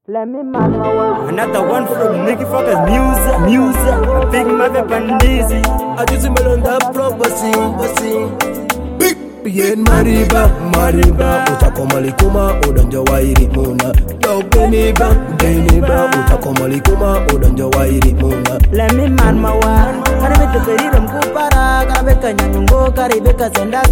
Let me man my one. Another one from Nicky Focus music. A big mother bandizi. I just melon that prophecy. Big bien mariba. Utakomalikuma udanja wairi muna. Yo geniba. Utakomalikuma udanja wairi muna. Let me man my one. Karibika beriram kupara. Karibika nyanyungo. Karibika senda.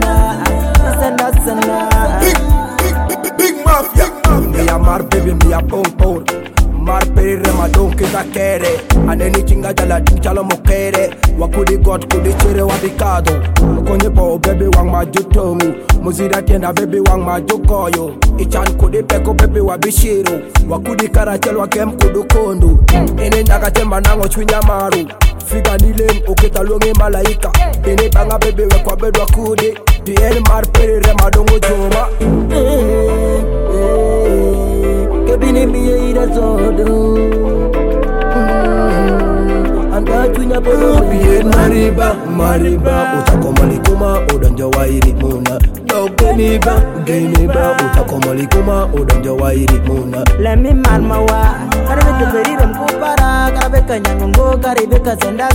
Big mafia. Me a mar baby, me a pong. Mar peri remadon kita kere. Aneni chinga jala chala mokere. Wakudi god kudi chere wabikado. Konye po baby wang majutomu. Muzira tienda baby wang majukoyo. Ichan kudi peko baby wabishiro. Wakudi karachel wakem kudu kondu. Ene nyaga temba nango chwinya maru. Figa nilen oketa longe malaika. Ene banga baby wekwa bedwa kudi. Dien mar peri remadon ujoma. Kebini miye ida zodo. Anga tunya bono bien mariba. Utakomalikuma udanja wairi muna. Yo geniba. Utakomalikuma udanja wairi muna. Let me man my one. Karibika beriram kupara. Karibika nyanyungo. Karibika senda.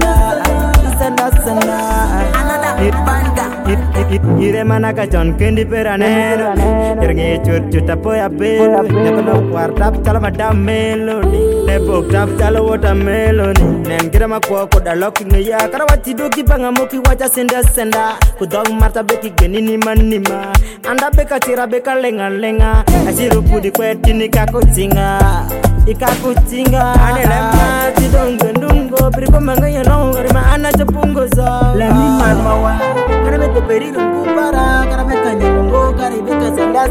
Hit banda. Ire manaka John Kendi peranero. Irge chuta poya pelo. Nekono kwartap chala madam melody. Nebo tap chala water melody. Nengira makwa koda locking ya. Karawati doki banga moki wacha senda. Kudong marta beki genini manima. Anda beka tira beka lenga. Asiru pudi kweti nikakutinga. Ane lema tidongo. Priko manga yano. Rima ana chapungo za. Let me man my one. Karibika beriram kupara. Karibika nyanyungo. Karibika senda.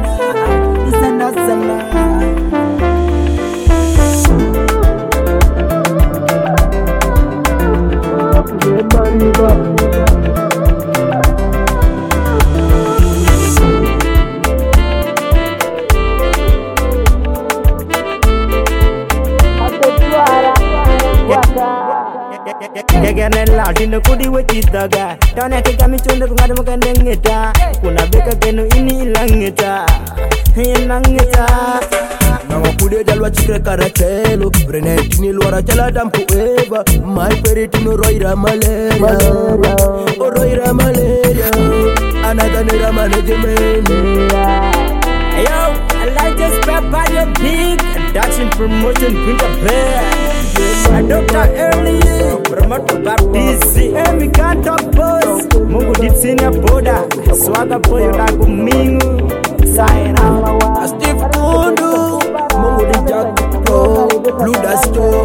Gegane ladino kudi wechidaga. Tane kigami chunde kungadu mukandengeta. Kuna beka genu ini ilangeta. Nawa kude jalwa chire karatelo. Brenetini luara jala dampu eva. My peritino roira malaria. Roira malaria. Anaganera management. Yo, I like this pepper your big. Production promotion Pinta Bear. Dr. Early, promoter Baptisi. We can't talk boss. Mungu ditsina boda. Swaga boyo lagu mingu. Sign out. Steve Kundu. Mungu di Jack Pro. Blue Dasto.